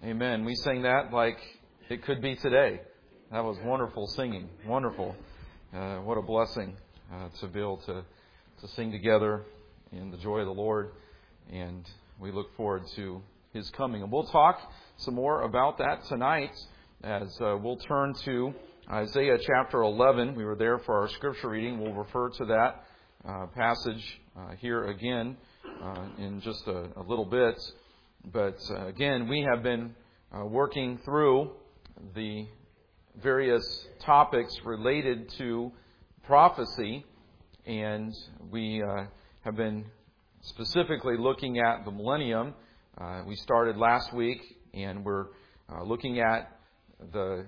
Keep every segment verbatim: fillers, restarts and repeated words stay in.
Amen. We sang that like it could be today. That was wonderful singing. Wonderful. Uh, what a blessing uh, to be able to, to sing together in the joy of the Lord. And we look forward to His coming. And we'll talk some more about that tonight as uh, we'll turn to Isaiah chapter eleven. We were there for our scripture reading. We'll refer to that uh, passage uh, here again uh, in just a, a little bit. But uh, again, we have been uh, working through the various topics related to prophecy, and we uh, have been specifically looking at the millennium. Uh, we started last week, and we're uh, looking at the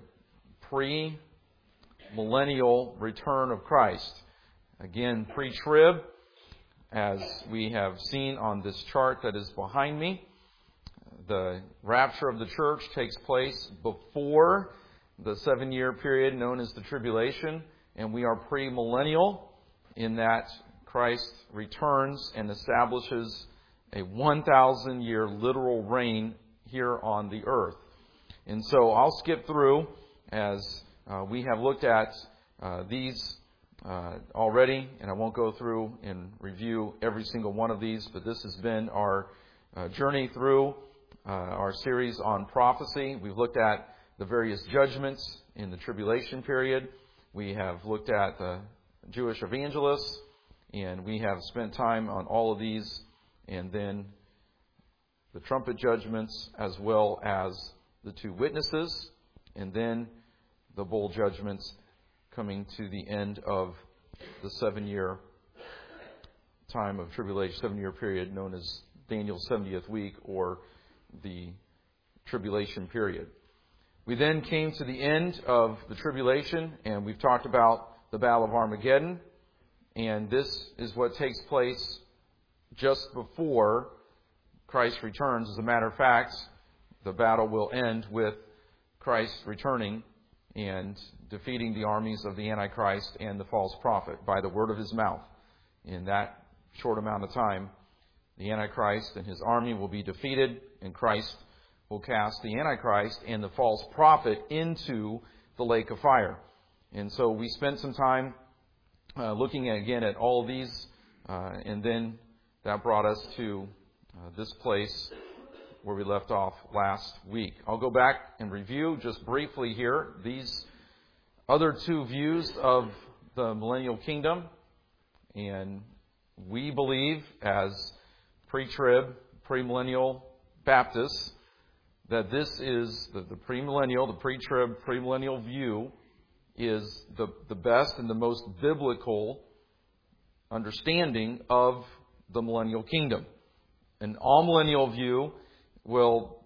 pre-millennial return of Christ. Again, pre-trib, as we have seen on this chart that is behind me. The rapture of the church takes place before the seven-year period known as the tribulation, and we are pre-millennial in that Christ returns and establishes a one thousand year literal reign here on the earth. And so I'll skip through as uh, we have looked at uh, these uh, already, and I won't go through and review every single one of these, but this has been our uh, journey through Uh, our series on prophecy. We've looked at the various judgments in the tribulation period. We have looked at the Jewish evangelists, and we have spent time on all of these, and then the trumpet judgments, as well as the two witnesses, and then the bowl judgments coming to the end of the seven-year time of tribulation, seven-year period known as Daniel's seventieth week, or the tribulation period. We then came to the end of the tribulation, and we've talked about the Battle of Armageddon, and this is what takes place just before Christ returns. As a matter of fact, the battle will end with Christ returning and defeating the armies of the Antichrist and the false prophet by the word of his mouth. In that short amount of time, the Antichrist and his army will be defeated, and Christ will cast the Antichrist and the false prophet into the lake of fire. And so we spent some time uh, looking at, again at all of these, uh, and then that brought us to uh, this place where we left off last week. I'll go back and review just briefly here these other two views of the millennial kingdom, and we believe as pre-trib, premillennial Baptists, that this is the, the premillennial, the pre-trib, premillennial view is the, the best and the most biblical understanding of the millennial kingdom. An all-millennial view will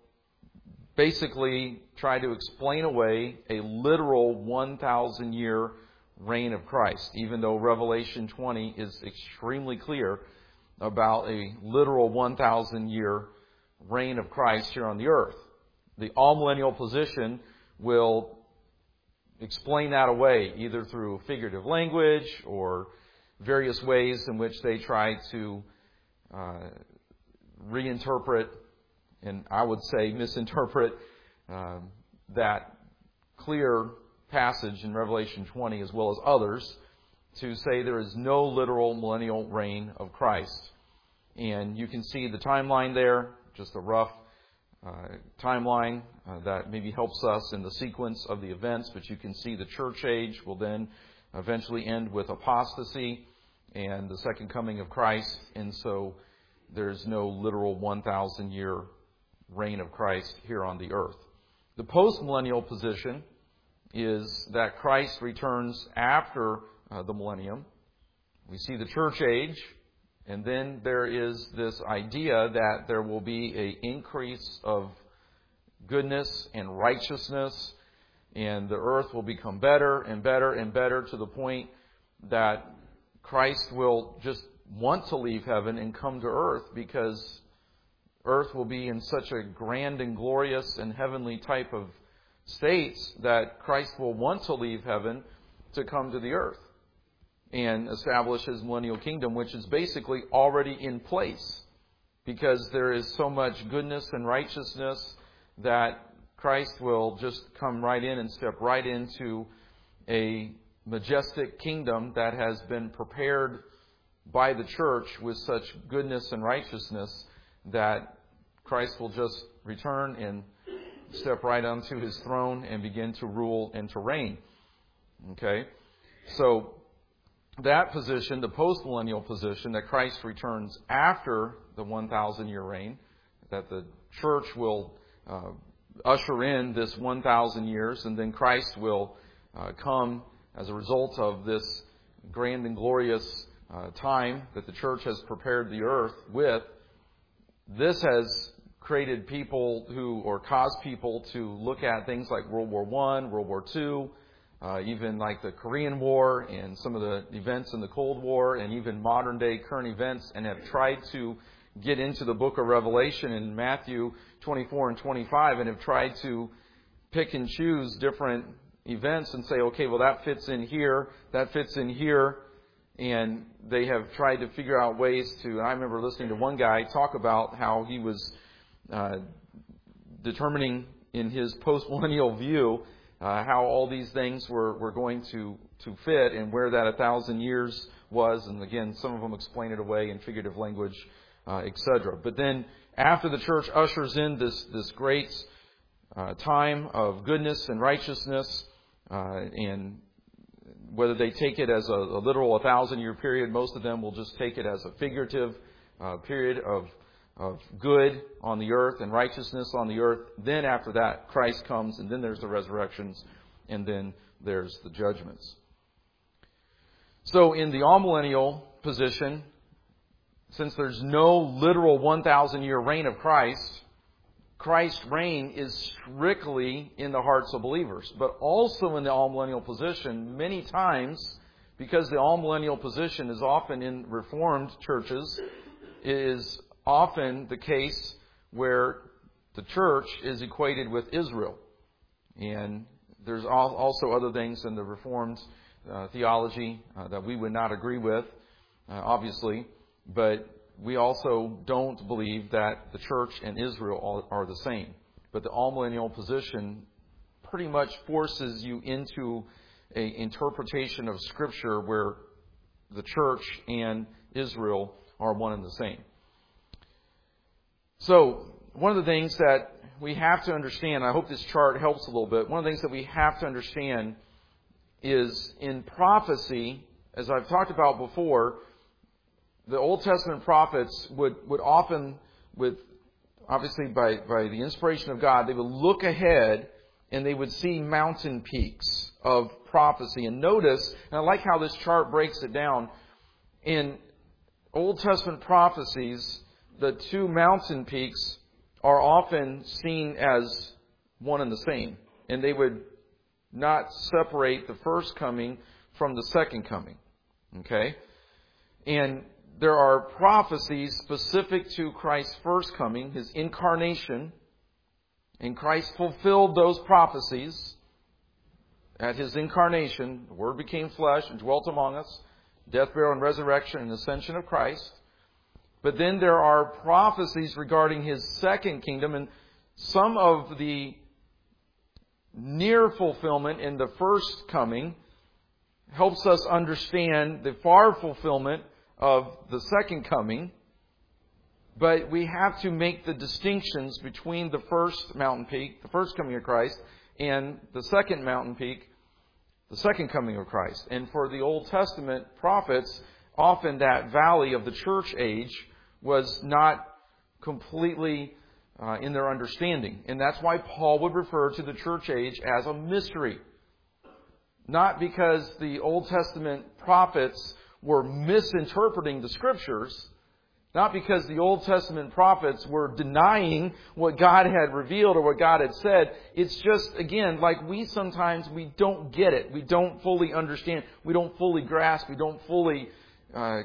basically try to explain away a literal one thousand year reign of Christ, even though Revelation twenty is extremely clear about a literal one thousand year reign of Christ here on the earth. The all-millennial position will explain that away, either through figurative language or various ways in which they try to uh, reinterpret, and I would say misinterpret, uh, that clear passage in Revelation twenty, as well as others, to say there is no literal millennial reign of Christ. And you can see the timeline there, just a rough uh, timeline uh, that maybe helps us in the sequence of the events, but you can see the church age will then eventually end with apostasy and the second coming of Christ, and so there's no literal one thousand year reign of Christ here on the earth. The post-millennial position is that Christ returns after uh, the millennium. We see the church age, and then there is this idea that there will be an increase of goodness and righteousness, and the earth will become better and better and better to the point that Christ will just want to leave heaven and come to earth, because earth will be in such a grand and glorious and heavenly type of states that Christ will want to leave heaven to come to the earth and establish His millennial kingdom, which is basically already in place, because there is so much goodness and righteousness that Christ will just come right in and step right into a majestic kingdom that has been prepared by the church with such goodness and righteousness that Christ will just return and step right onto his throne and begin to rule and to reign. Okay? So that position, the postmillennial position, that Christ returns after the one thousand year reign, that the church will uh, usher in this one thousand years, and then Christ will uh, come as a result of this grand and glorious uh, time that the church has prepared the earth with. This has created people who, or caused people to look at things like World War One, World War Two, uh, even like the Korean War and some of the events in the Cold War, and even modern day current events, and have tried to get into the book of Revelation in Matthew twenty-four and twenty-five, and have tried to pick and choose different events and say, okay, well, that fits in here, that fits in here. And they have tried to figure out ways to, and I remember listening to one guy talk about how he was uh, determining in his postmillennial view uh, how all these things were, were going to, to fit and where that a thousand years was. And again, some of them explain it away in figurative language, uh, et cetera. But then after the church ushers in this, this great uh, time of goodness and righteousness, uh, and whether they take it as a, a literal a thousand year period, most of them will just take it as a figurative uh, period of of good on the earth and righteousness on the earth. Then after that, Christ comes, and then there's the resurrections, and then there's the judgments. So in the amillennial position, since there's no literal one thousand year reign of Christ, Christ's reign is strictly in the hearts of believers. But also in the amillennial position, many times, because the amillennial position is often in Reformed churches, is often the case where the church is equated with Israel. And there's also other things in the Reformed uh, theology uh, that we would not agree with, uh, obviously. But we also don't believe that the church and Israel are the same. But the amillennial position pretty much forces you into an interpretation of Scripture where the church and Israel are one and the same. So, one of the things that we have to understand, I hope this chart helps a little bit, one of the things that we have to understand is in prophecy, as I've talked about before, the Old Testament prophets would, would often, with obviously by, by the inspiration of God, they would look ahead and they would see mountain peaks of prophecy. And notice, and I like how this chart breaks it down, in Old Testament prophecies, the two mountain peaks are often seen as one and the same. And they would not separate the first coming from the second coming. Okay? And there are prophecies specific to Christ's first coming, His incarnation, and Christ fulfilled those prophecies at His incarnation. The Word became flesh and dwelt among us, death, burial, and resurrection and ascension of Christ. But then there are prophecies regarding His second kingdom, and some of the near fulfillment in the first coming helps us understand the far fulfillment of the second coming. But we have to make the distinctions between the first mountain peak, the first coming of Christ, and the second mountain peak, the second coming of Christ. And for the Old Testament prophets, often that valley of the church age was not completely uh, in their understanding. And that's why Paul would refer to the church age as a mystery. Not because the Old Testament prophets were misinterpreting the Scriptures, not because the Old Testament prophets were denying what God had revealed or what God had said. It's just, again, like we sometimes, we don't get it. We don't fully understand. We don't fully grasp. We don't fully uh,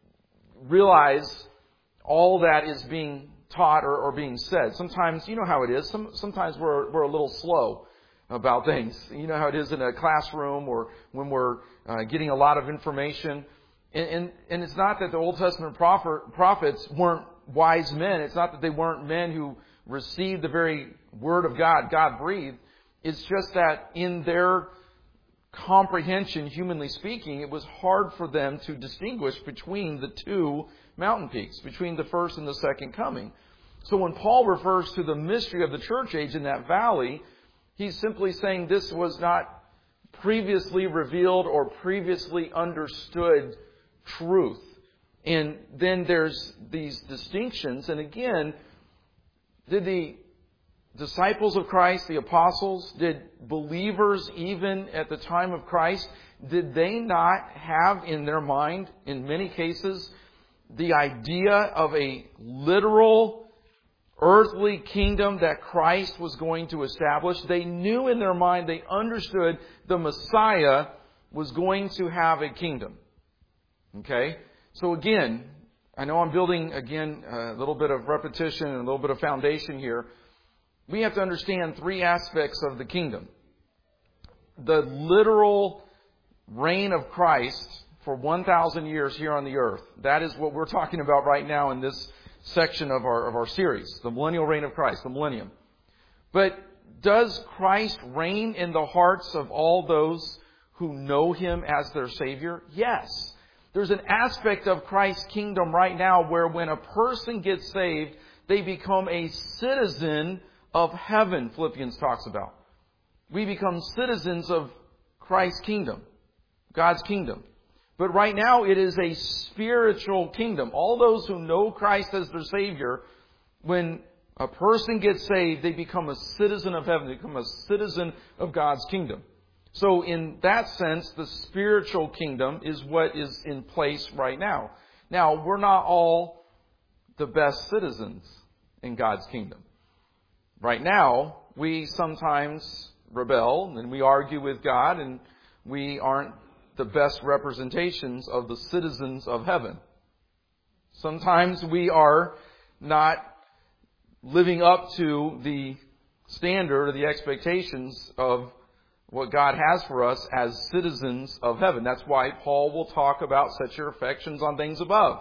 realize all that is being taught or, or being said. Sometimes, you know how it is. Some, sometimes we're we're a little slow about things. You know how it is in a classroom or when we're uh, getting a lot of information. And, and, and it's not that the Old Testament prophet, prophets weren't wise men. It's not that they weren't men who, received the very Word of God, God breathed. It's just that in their comprehension, humanly speaking, it was hard for them to distinguish between the two mountain peaks, between the first and the second coming. So when Paul refers to the mystery of the church age in that valley, he's simply saying this was not previously revealed or previously understood truth. And then there's these distinctions. And again, did the disciples of Christ, the apostles, did believers even at the time of Christ, did they not have in their mind, in many cases, the idea of a literal earthly kingdom that Christ was going to establish? They knew in their mind, they understood the Messiah was going to have a kingdom. Okay? So again, I know I'm building, again, a little bit of repetition and a little bit of foundation here. We have to understand three aspects of the kingdom. The literal reign of Christ for one thousand years here on the earth. That is what we're talking about right now in this section of our, of our series. The millennial reign of Christ, the millennium. But does Christ reign in the hearts of all those who know Him as their Savior? Yes. There's an aspect of Christ's kingdom right now where when a person gets saved, they become a citizen of heaven, Philippians talks about. We become citizens of Christ's kingdom, God's kingdom. But right now it is a spiritual kingdom. All those who know Christ as their Savior, when a person gets saved, they become a citizen of heaven. They become a citizen of God's kingdom. So in that sense, the spiritual kingdom is what is in place right now. Now, we're not all the best citizens in God's kingdom. Right now, we sometimes rebel and we argue with God, and we aren't the best representations of the citizens of heaven. Sometimes we are not living up to the standard or the expectations of what God has for us as citizens of heaven. That's why Paul will talk about set your affections on things above.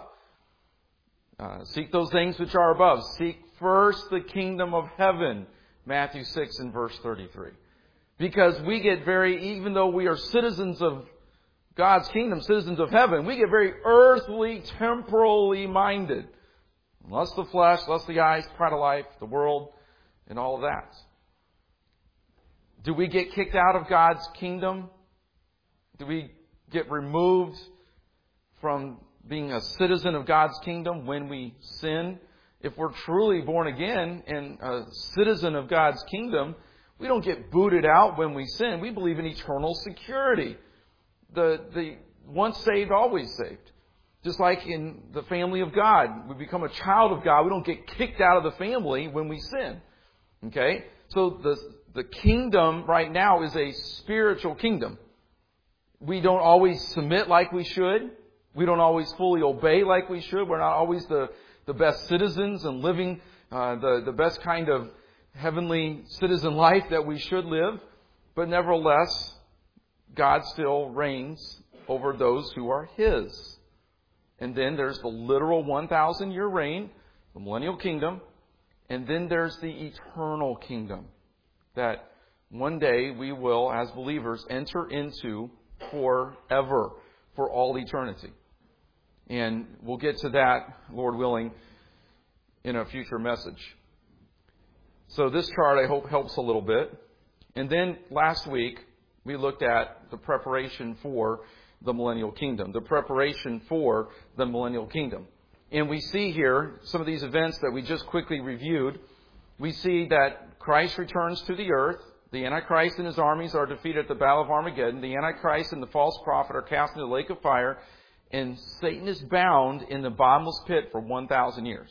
Uh, seek those things which are above. Seek first the kingdom of heaven. Matthew six and verse thirty-three. Because we get very, even though we are citizens of God's kingdom, citizens of heaven, we get very earthly, temporally minded. Lust of the flesh, lust of the eyes, pride of life, the world, and all of that. Do we get kicked out of God's kingdom? Do we get removed from being a citizen of God's kingdom when we sin? If we're truly born again and a citizen of God's kingdom, we don't get booted out when we sin. We believe in eternal security. The, the once saved, always saved. Just like in the family of God, we become a child of God. We don't get kicked out of the family when we sin. Okay? So the, the kingdom right now is a spiritual kingdom. We don't always submit like we should. We don't always fully obey like we should. We're not always the, the best citizens and living uh, the, the best kind of heavenly citizen life that we should live. But nevertheless, God still reigns over those who are His. And then there's the literal one thousand year reign, the millennial kingdom. And then there's the eternal kingdom that one day we will, as believers, enter into forever, for all eternity. And we'll get to that, Lord willing, in a future message. So this chart, I hope, helps a little bit. And then last week, we looked at the preparation for the millennial kingdom, the preparation for the millennial kingdom. And we see here some of these events that we just quickly reviewed. We see that Christ returns to the earth. The Antichrist and his armies are defeated at the Battle of Armageddon. The Antichrist and the false prophet are cast into the lake of fire. And Satan is bound in the bottomless pit for one thousand years.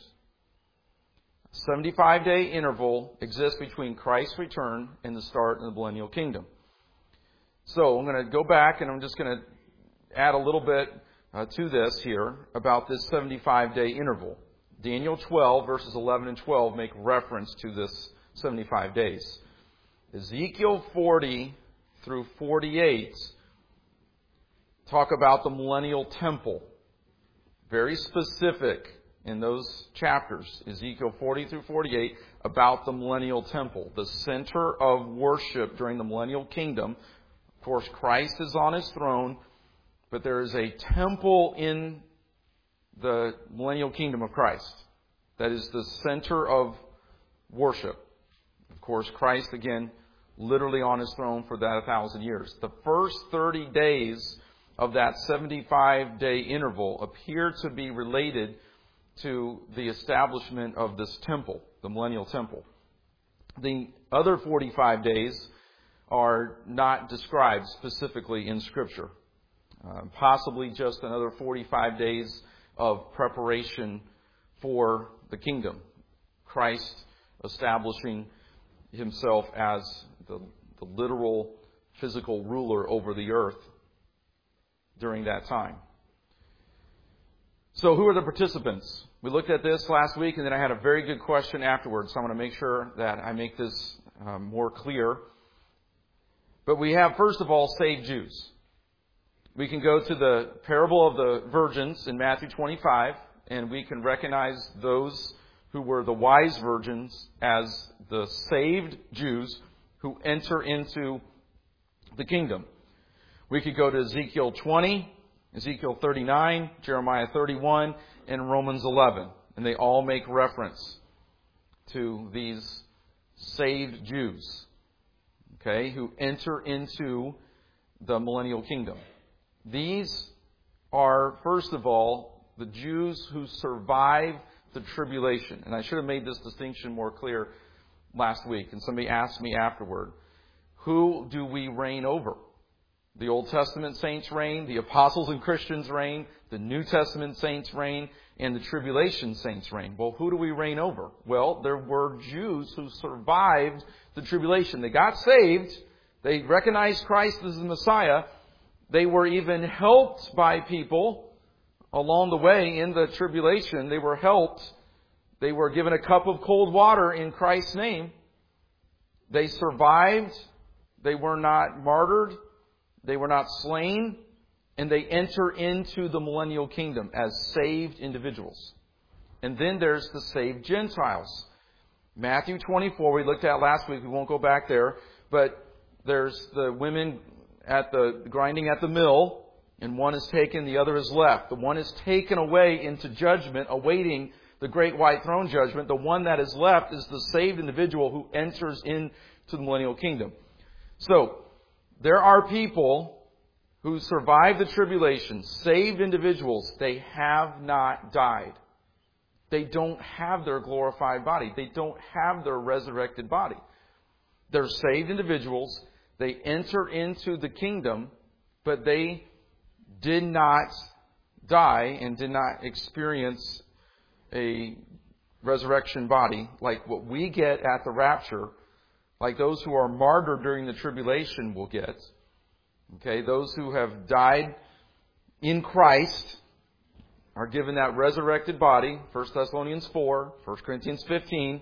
A seventy-five day interval exists between Christ's return and the start of the millennial kingdom. So I'm going to go back and I'm just going to add a little bit uh, to this here about this seventy-five day interval. Daniel twelve verses eleven and twelve make reference to this seventy-five days. Ezekiel forty through forty-eight talk about the millennial temple. Very specific in those chapters, Ezekiel forty through forty-eight, about the millennial temple, the center of worship during the millennial kingdom. Of course, Christ is on his throne, but there is a temple in the millennial kingdom of Christ that is the center of worship. Of course, Christ, again, literally on his throne for that a thousand years. The first thirty days of that seventy-five day interval appear to be related to the establishment of this temple, the millennial temple. The other forty-five days are not described specifically in Scripture. Uh, possibly just another forty-five days of preparation for the kingdom. Christ establishing himself as the, the literal physical ruler over the earth during that time. So who are the participants? We looked at this last week, and then I had a very good question afterwards, so I want to make sure that I make this um, more clear. But we have, first of all, saved Jews. We can go to the parable of the virgins in Matthew twenty-five, and we can recognize those who were the wise virgins as the saved Jews who enter into the kingdom. We could go to Ezekiel twenty, Ezekiel thirty-nine, Jeremiah thirty-one, and Romans eleven. And they all make reference to these saved Jews, okay, who enter into the millennial kingdom. These are, first of all, the Jews who survive the tribulation. And I should have made this distinction more clear last week. And somebody asked me afterward, who do we reign over? The Old Testament saints reign, the apostles and Christians reign, the New Testament saints reign, and the tribulation saints reign. Well, who do we reign over? Well, there were Jews who survived the tribulation. They got saved. They recognized Christ as the Messiah. They were even helped by people along the way in the tribulation. They were helped. They were given a cup of cold water in Christ's name. They survived. They were not martyred. They were not slain. And they enter into the millennial kingdom as saved individuals. And then there's the saved Gentiles. Matthew twenty-four, we looked at last week. We won't go back there. But there's the women at the grinding at the mill, and one is taken, the other is left. The one is taken away into judgment, awaiting the great white throne judgment. The one that is left is the saved individual who enters into the millennial kingdom. So, there are people who survive the tribulation, saved individuals. They have not died. They don't have their glorified body. They don't have their resurrected body. They're saved individuals. They enter into the kingdom, but they did not die and did not experience a resurrection body like what we get at the rapture, like those who are martyred during the tribulation will get. Okay, those who have died in Christ are given that resurrected body, First Thessalonians four, First Corinthians fifteen.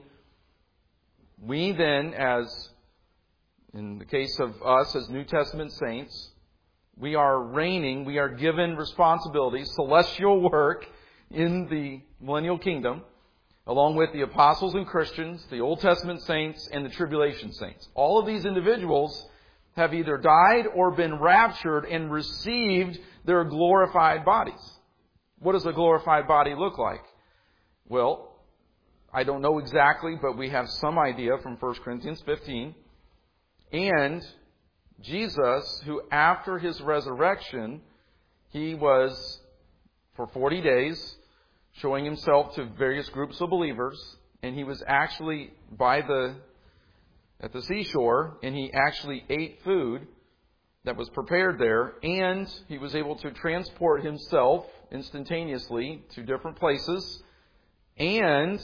We then, as in the case of us as New Testament saints, we are reigning, we are given responsibility, celestial work in the millennial kingdom, along with the apostles and Christians, the Old Testament saints, and the tribulation saints. All of these individuals have either died or been raptured and received their glorified bodies. What does a glorified body look like? Well, I don't know exactly, but we have some idea from First Corinthians fifteen. And Jesus, who after his resurrection, he was for forty days showing himself to various groups of believers, and he was actually by the at the seashore, and he actually ate food that was prepared there, and he was able to transport himself instantaneously to different places, and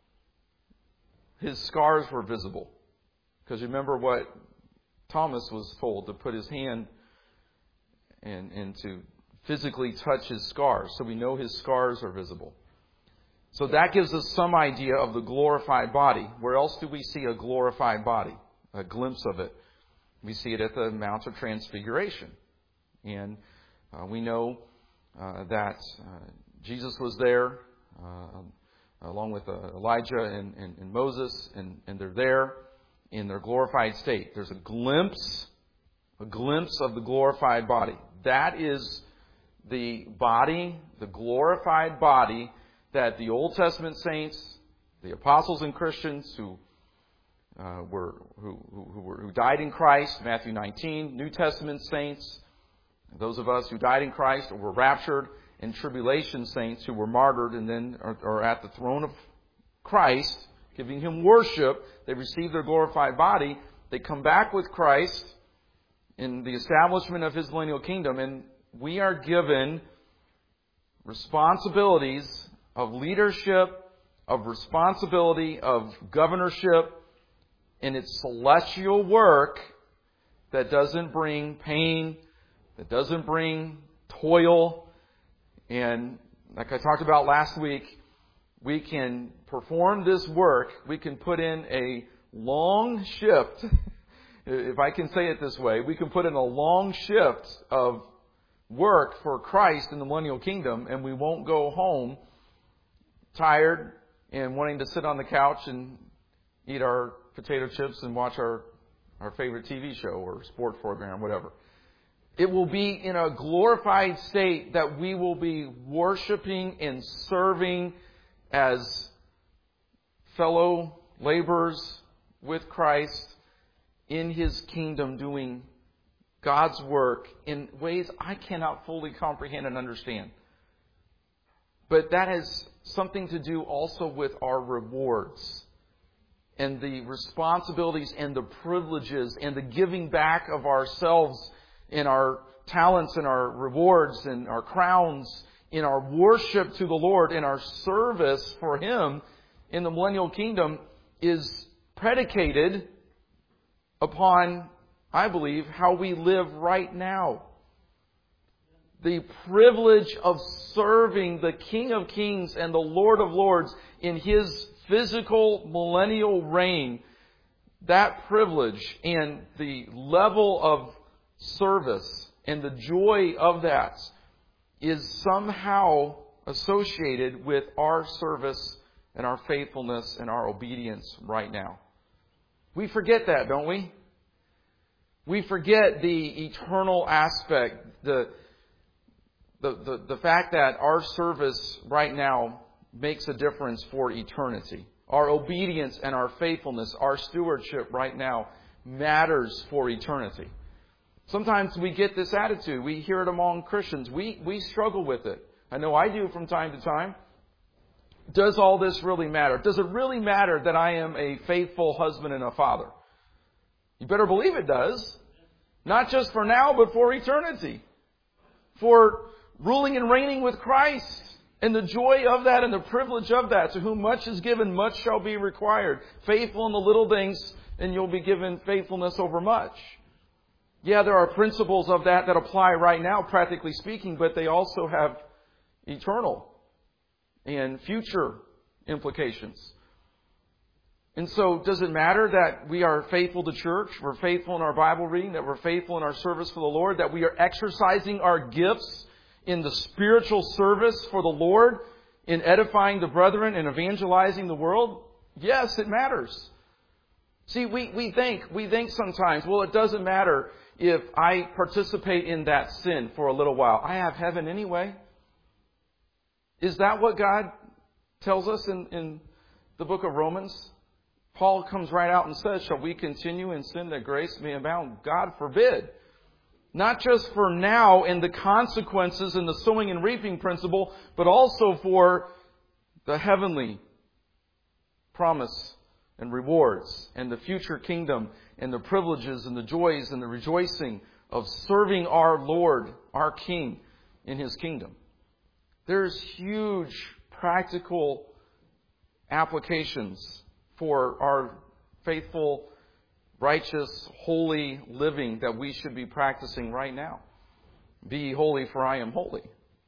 his scars were visible. Because remember what Thomas was told, to put his hand and, and to physically touch his scars. So we know his scars are visible. So that gives us some idea of the glorified body. Where else do we see a glorified body? A glimpse of it. We see it at the Mount of Transfiguration. And uh, we know uh, that uh, Jesus was there uh, along with uh, Elijah and, and, and Moses, and, and they're there in their glorified state. There's a glimpse, a glimpse of the glorified body. That is the body, the glorified body that the Old Testament saints, the apostles and Christians who uh, were who, who, who were who died in Christ, Matthew nineteen, New Testament saints, those of us who died in Christ or were raptured, and tribulation saints who were martyred and then are, are at the throne of Christ, giving Him worship. They receive their glorified body. They come back with Christ in the establishment of His millennial kingdom, and we are given responsibilities of leadership, of responsibility, of governorship in its celestial work that doesn't bring pain, that doesn't bring toil. And like I talked about last week, we can perform this work. We can put in a long shift, if I can say it this way. We can put in a long shift of work for Christ in the millennial kingdom, and we won't go home tired and wanting to sit on the couch and eat our potato chips and watch our, our favorite T V show or sports program, whatever. It will be in a glorified state that we will be worshiping and serving as fellow laborers with Christ in His kingdom, doing God's work in ways I cannot fully comprehend and understand. But that has something to do also with our rewards and the responsibilities and the privileges and the giving back of ourselves in our talents and our rewards and our crowns, in our worship to the Lord, in our service for Him in the millennial kingdom is predicated upon, I believe, how we live right now. The privilege of serving the King of Kings and the Lord of Lords in His physical millennial reign, that privilege and the level of service and the joy of that is somehow associated with our service and our faithfulness and our obedience right now. We forget that, don't we? We forget the eternal aspect, the, the, the, the fact that our service right now makes a difference for eternity. Our obedience and our faithfulness, our stewardship right now matters for eternity. Sometimes we get this attitude. We hear it among Christians. We, we struggle with it. I know I do from time to time. Does all this really matter? Does it really matter that I am a faithful husband and a father? You better believe it does. Not just for now, but for eternity. For ruling and reigning with Christ. And the joy of that and the privilege of that. To whom much is given, much shall be required. Faithful in the little things, and you'll be given faithfulness over much. Yeah, there are principles of that that apply right now, practically speaking, but they also have eternal and future implications. And so, does it matter that we are faithful to church, we're faithful in our Bible reading, that we're faithful in our service for the Lord, that we are exercising our gifts in the spiritual service for the Lord, in edifying the brethren and evangelizing the world? Yes, it matters. See, we, we think, we think sometimes, well, it doesn't matter if I participate in that sin for a little while. I have heaven anyway. Is that what God tells us in, in the book of Romans? Paul comes right out and says, shall we continue in sin that grace may abound? God forbid. Not just for now and the consequences and the sowing and reaping principle, but also for the heavenly promise and rewards and the future kingdom and the privileges and the joys and the rejoicing of serving our Lord, our King, in His kingdom. There's huge practical applications for our faithful, righteous, holy living that we should be practicing right now. Be ye holy, for I am holy.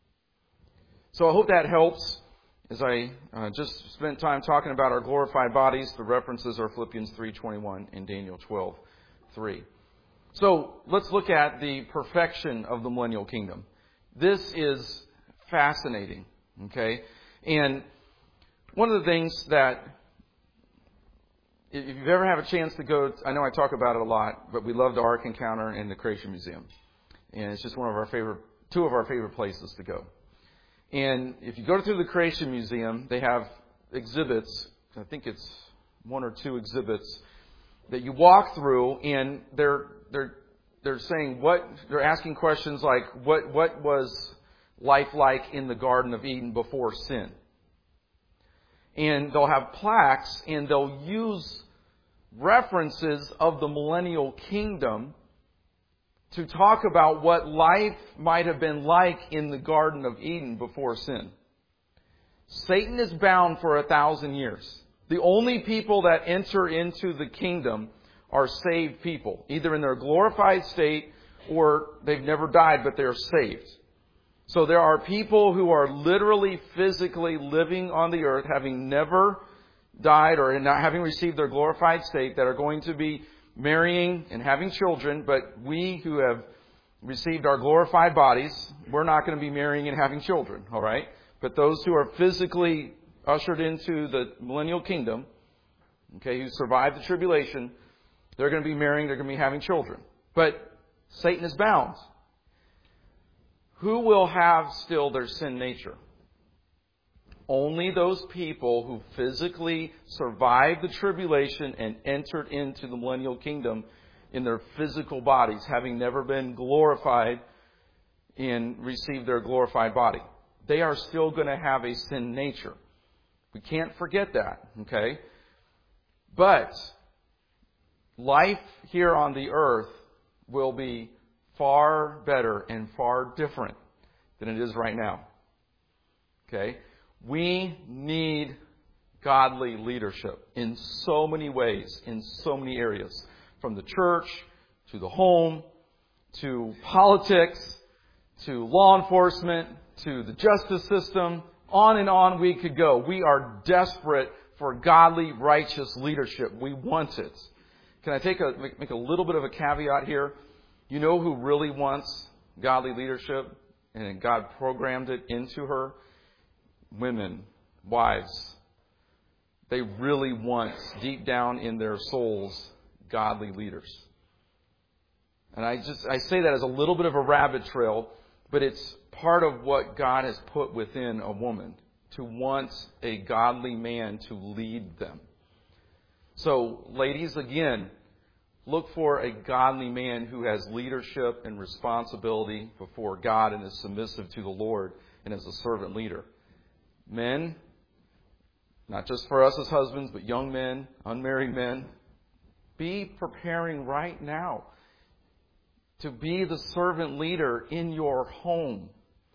So I hope that helps. As I uh, just spent time talking about our glorified bodies, the references are Philippians three twenty-one and Daniel twelve three. So let's look at the perfection of the millennial kingdom. This is fascinating, okay? And one of the things that, if you've ever had a chance to go, I know I talk about it a lot, but we love the Ark Encounter and the Creation Museum. And it's just one of our favorite, two of our favorite places to go. And if you go through the Creation Museum, they have exhibits, I think it's one or two exhibits, that you walk through, and they're they're they're saying what they're asking questions like what what was life like in the Garden of Eden before sin? And they'll have plaques, and they'll use references of the millennial kingdom to talk about what life might have been like in the Garden of Eden before sin. Satan is bound for a thousand years. The only people that enter into the kingdom are saved people, either in their glorified state or they've never died, but they're saved. So there are people who are literally physically living on the earth, having never died or not having received their glorified state, that are going to be marrying and having children. But we who have received our glorified bodies, we're not going to be marrying and having children, all right? But those who are physically ushered into the millennial kingdom, okay, who survived the tribulation, they're going to be marrying, they're going to be having children. But Satan is bound. Who will have still their sin nature? Only those people who physically survived the tribulation and entered into the millennial kingdom in their physical bodies, having never been glorified and received their glorified body. They are still going to have a sin nature. We can't forget that, okay? But life here on the earth will be far better and far different than it is right now. Okay? We need godly leadership in so many ways, in so many areas. From the church, to the home, to politics, to law enforcement, to the justice system. On and on we could go. We are desperate for godly, righteous leadership. We want it. Can I take a make a little bit of a caveat here? You know who really wants godly leadership, and God programmed it into her? Women, wives. They really want, deep down in their souls, godly leaders. And I just I say that as a little bit of a rabbit trail, but it's part of what God has put within a woman, to want a godly man to lead them. So, ladies, again, look for a godly man who has leadership and responsibility before God and is submissive to the Lord and is a servant leader. Men, not just for us as husbands, but young men, unmarried men, be preparing right now to be the servant leader in your home.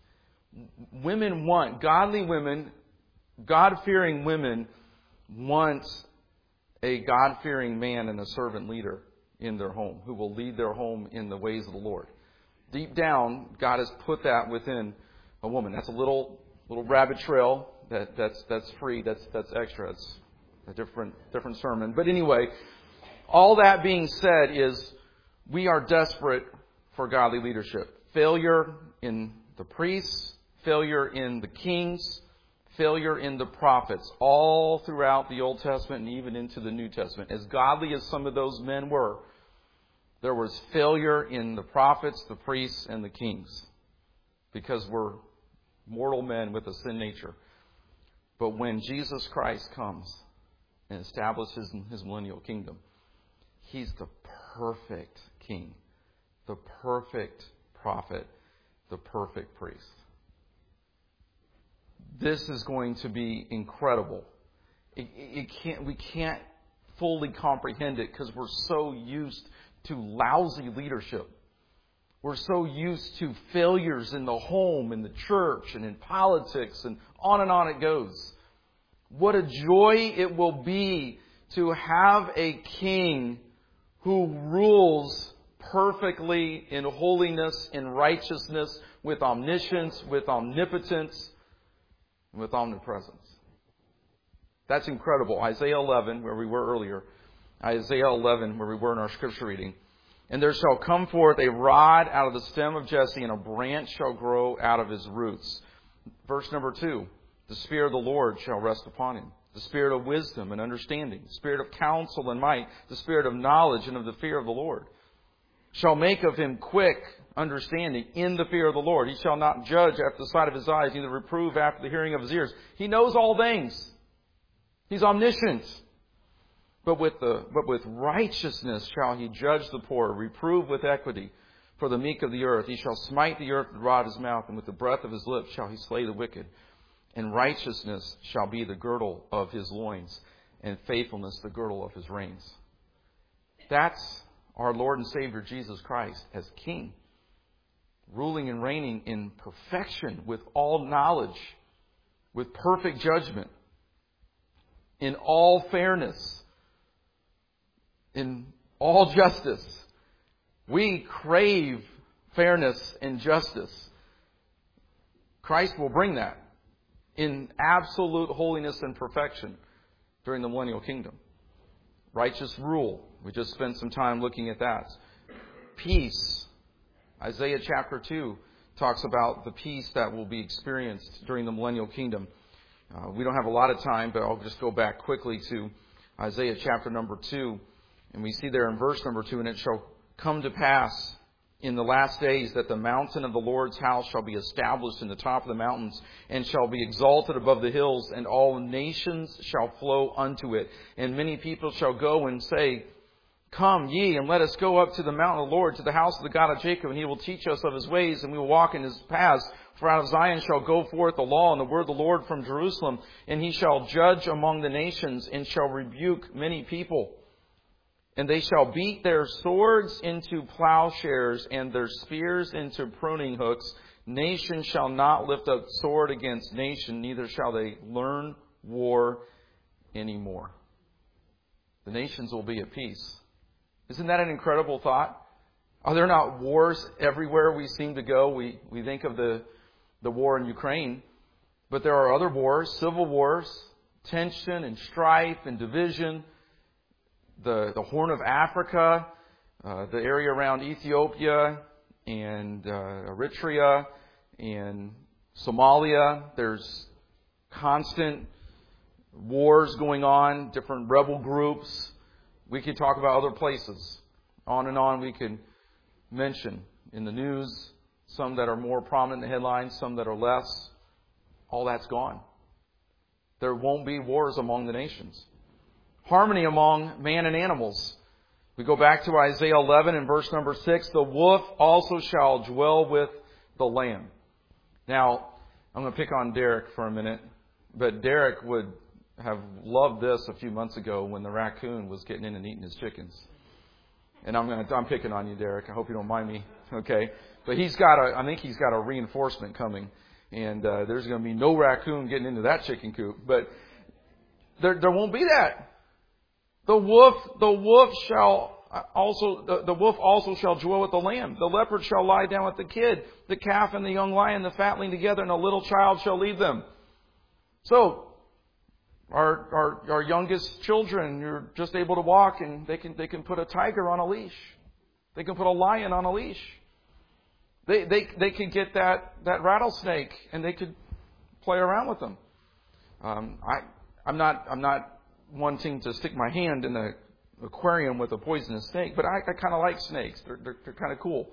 Women want, godly women, God-fearing women want a God-fearing man and a servant leader in their home, who will lead their home in the ways of the Lord. Deep down, God has put that within a woman. That's a little little rabbit trail. That that's that's free. That's that's extra. It's a different different sermon. But anyway, all that being said is we are desperate for godly leadership. Failure in the priests, failure in the kings, failure in the prophets, all throughout the Old Testament and even into the New Testament. As godly as some of those men were, there was failure in the prophets, the priests, and the kings, because we're mortal men with a sin nature. But when Jesus Christ comes and establishes his millennial kingdom, he's the perfect king, the perfect prophet, the perfect priest. This is going to be incredible. It, it can't, we can't fully comprehend it because we're so used to lousy leadership. We're so used to failures in the home, in the church, and in politics, and on and on it goes. What a joy it will be to have a king who rules perfectly in holiness, in righteousness, with omniscience, with omnipotence, and with omnipresence. That's incredible. Isaiah eleven, where we were earlier. Isaiah eleven, where we were in our scripture reading. And there shall come forth a rod out of the stem of Jesse, and a branch shall grow out of his roots. Verse number two. The Spirit of the Lord shall rest upon him. The Spirit of wisdom and understanding. The Spirit of counsel and might. The Spirit of knowledge and of the fear of the Lord. Shall make of him quick understanding in the fear of the Lord. He shall not judge after the sight of his eyes, neither reprove after the hearing of his ears. He knows all things. He's omniscient. But with the but with righteousness shall he judge the poor, reprove with equity for the meek of the earth. He shall smite the earth with the rod of his mouth, and with the breath of his lips shall he slay the wicked. And righteousness shall be the girdle of his loins, and faithfulness the girdle of his reins. That's our Lord and Savior Jesus Christ as King, ruling and reigning in perfection with all knowledge, with perfect judgment, in all fairness, in all justice. We crave fairness and justice. Christ will bring that in absolute holiness and perfection during the millennial kingdom. Righteous rule. We just spent some time looking at that. Peace. Isaiah chapter two talks about the peace that will be experienced during the millennial kingdom. Uh, we don't have a lot of time, but I'll just go back quickly to Isaiah chapter number two. And we see there in verse number two, and it shall come to pass in the last days that the mountain of the Lord's house shall be established in the top of the mountains, and shall be exalted above the hills, and all nations shall flow unto it. And many people shall go and say, Come ye, and let us go up to the mountain of the Lord, to the house of the God of Jacob, and he will teach us of his ways, and we will walk in his paths. For out of Zion shall go forth the law and the word of the Lord from Jerusalem, and he shall judge among the nations, and shall rebuke many people. And they shall beat their swords into plowshares, and their spears into pruning hooks. Nation shall not lift up sword against nation, neither shall they learn war anymore. The nations will be at peace. Isn't that an incredible thought? Are there not wars everywhere we seem to go? We we think of the, the war in Ukraine, but there are other wars, civil wars, tension and strife and division. The, the Horn of Africa, uh, the area around Ethiopia and uh, Eritrea and Somalia. There's constant wars going on, different rebel groups. We could talk about other places. On and on we could mention in the news, some that are more prominent in the headlines, some that are less. All that's gone. There won't be wars among the nations. Harmony among man and animals. We go back to Isaiah eleven and verse number six. The wolf also shall dwell with the lamb. Now, I'm going to pick on Derek for a minute. But Derek would have loved this a few months ago when the raccoon was getting in and eating his chickens. And I'm going to, I'm picking on you, Derek. I hope you don't mind me. Okay. But he's got a, I think he's got a reinforcement coming. And uh, there's going to be no raccoon getting into that chicken coop. But there, there won't be that. The wolf, the wolf shall also, the, the wolf also shall dwell with the lamb. The leopard shall lie down with the kid. The calf and the young lion, the fatling together, and a little child shall lead them. So, our, our, our youngest children, you're just able to walk, and they can, they can put a tiger on a leash. They can put a lion on a leash. They, they, they can get that, that rattlesnake, and they could play around with them. Um, I, I'm not, I'm not, wanting to stick my hand in the aquarium with a poisonous snake, but I, I kind of like snakes. They're, they're, they're kind of cool.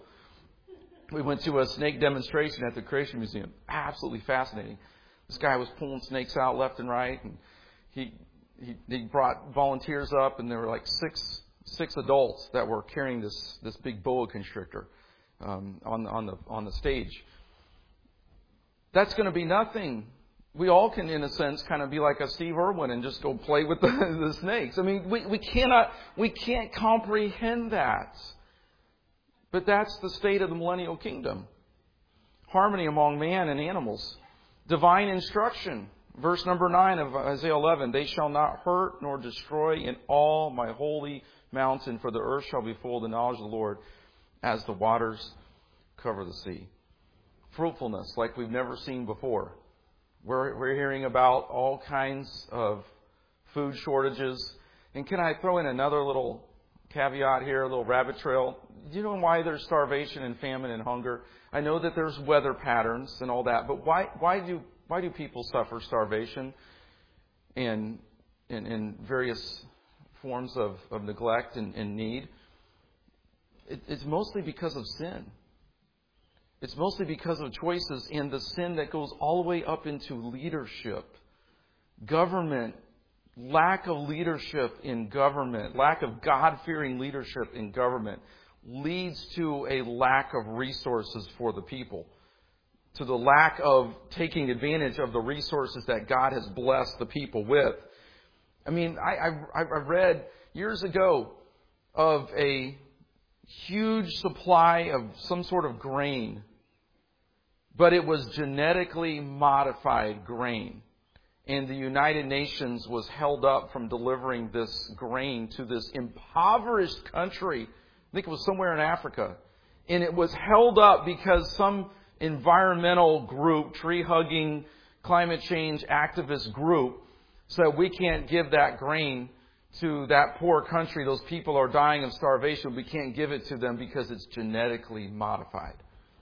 We went to a snake demonstration at the Creation Museum. Absolutely fascinating. This guy was pulling snakes out left and right, and he he, he brought volunteers up, and there were like six six adults that were carrying this this big boa constrictor um, on on the on the stage. That's going to be nothing. We all can, in a sense, kind of be like a Steve Irwin and just go play with the, the snakes. I mean, we, we cannot, we can't comprehend that. But that's the state of the millennial kingdom. Harmony among man and animals. Divine instruction. Verse number nine of Isaiah eleven. They shall not hurt nor destroy in all my holy mountain, for the earth shall be full of the knowledge of the Lord as the waters cover the sea. Fruitfulness like we've never seen before. We're, we're hearing about all kinds of food shortages. And can I throw in another little caveat here, a little rabbit trail? Do you know why there's starvation and famine and hunger? I know that there's weather patterns and all that, but why why do Why do people suffer starvation and in, in various forms of, of neglect and, and need? It, it's mostly because of sin. It's mostly because of choices and the sin that goes all the way up into leadership. Government, lack of leadership in government, lack of God-fearing leadership in government leads to a lack of resources for the people, to the lack of taking advantage of the resources that God has blessed the people with. I mean, I, I, I read years ago of a huge supply of some sort of grain, but it was genetically modified grain. And the United Nations was held up from delivering this grain to this impoverished country. I think it was somewhere in Africa. And it was held up because some environmental group, tree-hugging, climate change activist group, said we can't give that grain to that poor country. Those people are dying of starvation. We can't give it to them because it's genetically modified.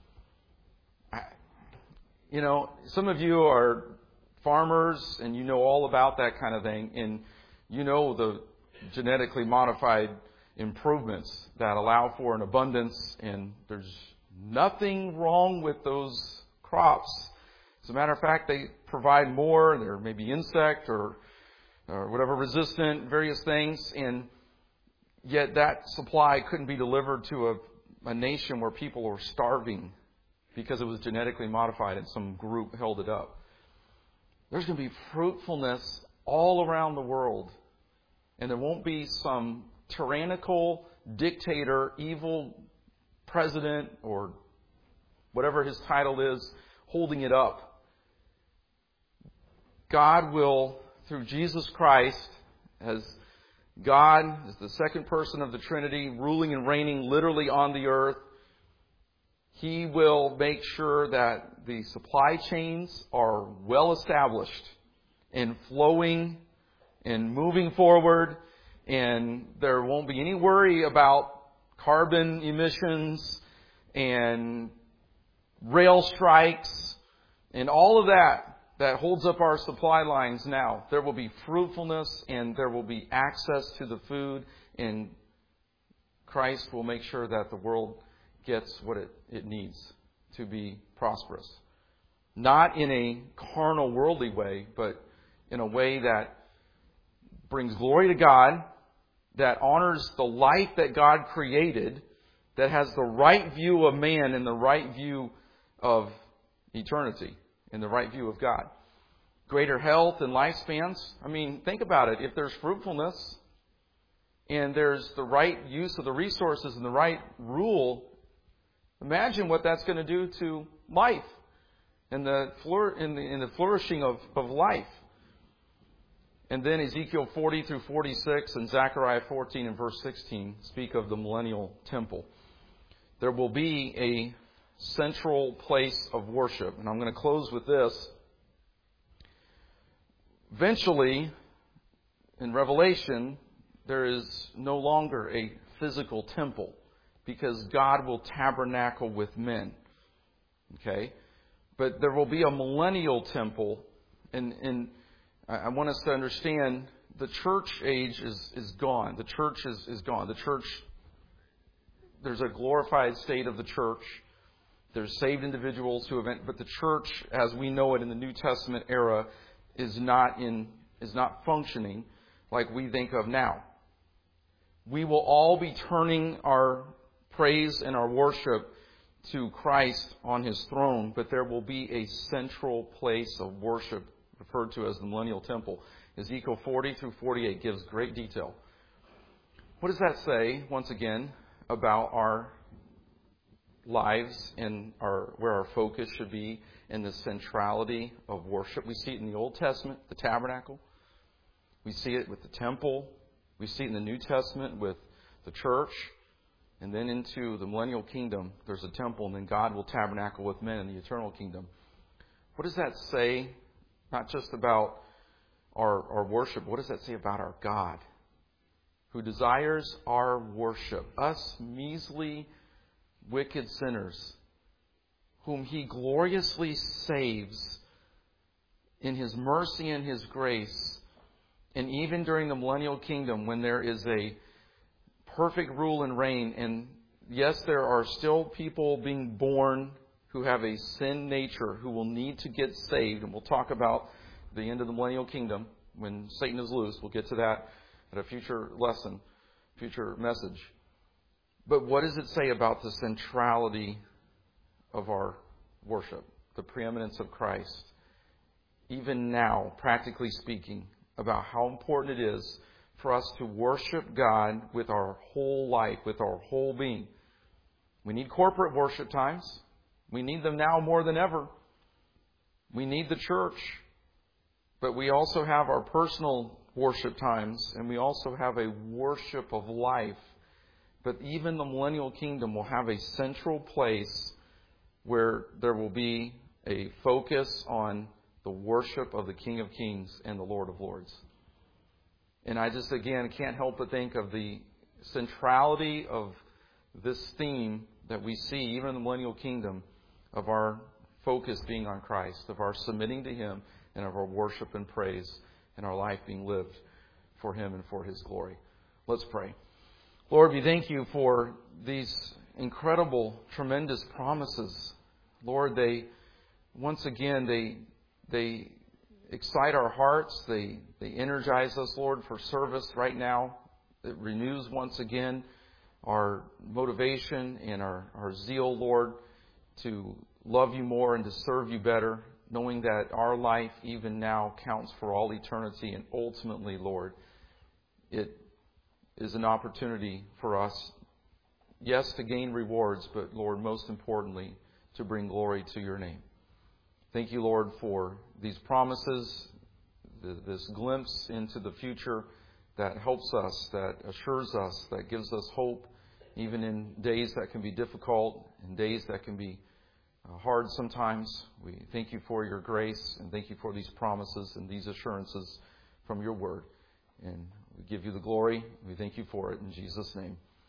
You know, some of you are farmers and you know all about that kind of thing, and you know the genetically modified improvements that allow for an abundance, and there's nothing wrong with those crops. As a matter of fact, they provide more. They're maybe insect or, or whatever resistant, various things, and yet that supply couldn't be delivered to a, a nation where people were starving because it was genetically modified and some group held it up. There's going to be fruitfulness all around the world. And there won't be some tyrannical dictator, evil president, or whatever his title is, holding it up. God will, through Jesus Christ, as God, as the second person of the Trinity, ruling and reigning literally on the earth, He will make sure that the supply chains are well established and flowing and moving forward, and there won't be any worry about carbon emissions and rail strikes and all of that that holds up our supply lines now. There will be fruitfulness and there will be access to the food, and Christ will make sure that the world gets what it, it needs to be prosperous. Not in a carnal, worldly way, but in a way that brings glory to God, that honors the life that God created, that has the right view of man and the right view of eternity and the right view of God. Greater health and lifespans. I mean, think about it. If there's fruitfulness and there's the right use of the resources and the right rule, imagine what that's going to do to life and the, flour- in the, in the flourishing of, of life. And then Ezekiel forty through forty-six and Zechariah fourteen and verse sixteen speak of the millennial temple. There will be a central place of worship. And I'm going to close with this. Eventually, in Revelation, there is no longer a physical temple, because God will tabernacle with men. Okay? But there will be a millennial temple. And, and I want us to understand the church age is, is gone. The church is, is gone. The church, there's a glorified state of the church. There's saved individuals who have, but the church, as we know it in the New Testament era, is not in, is not functioning like we think of now. We will all be turning our praise and our worship to Christ on His throne, but there will be a central place of worship referred to as the millennial temple. Ezekiel forty through forty-eight gives great detail. What does that say, once again, about our lives and our where our focus should be in the centrality of worship? We see it in the Old Testament, the tabernacle. We see it with the temple. We see it in the New Testament with the church. And then into the millennial kingdom, there's a temple, and then God will tabernacle with men in the eternal kingdom. What does that say, not just about our, our worship, what does that say about our God, who desires our worship? Us measly, wicked sinners, whom He gloriously saves in His mercy and His grace, and even during the millennial kingdom when there is a perfect rule and reign, and yes, there are still people being born who have a sin nature who will need to get saved, and we'll talk about the end of the millennial kingdom when Satan is loose. We'll get to that at a future lesson, future message. But what does it say about the centrality of our worship, the preeminence of Christ, even now, practically speaking, about how important it is for us to worship God with our whole life, with our whole being? We need corporate worship times. We need them now more than ever. We need the church. But we also have our personal worship times, and we also have a worship of life. But even the millennial kingdom will have a central place where there will be a focus on the worship of the King of Kings and the Lord of Lords. And I just, again, can't help but think of the centrality of this theme that we see, even in the millennial kingdom, of our focus being on Christ, of our submitting to Him, and of our worship and praise, and our life being lived for Him and for His glory. Let's pray. Lord, we thank You for these incredible, tremendous promises. Lord, they, once again, they they excite our hearts. They, they energize us, Lord, for service right now. It renews once again our motivation and our, our zeal, Lord, to love You more and to serve You better, knowing that our life, even now, counts for all eternity. And ultimately, Lord, it is an opportunity for us, yes, to gain rewards, but, Lord, most importantly, to bring glory to Your name. Thank You, Lord, for these promises, this glimpse into the future that helps us, that assures us, that gives us hope, even in days that can be difficult and days that can be hard sometimes. We thank You for Your grace, and thank You for these promises and these assurances from Your Word. And we give You the glory. We thank You for it in Jesus' name.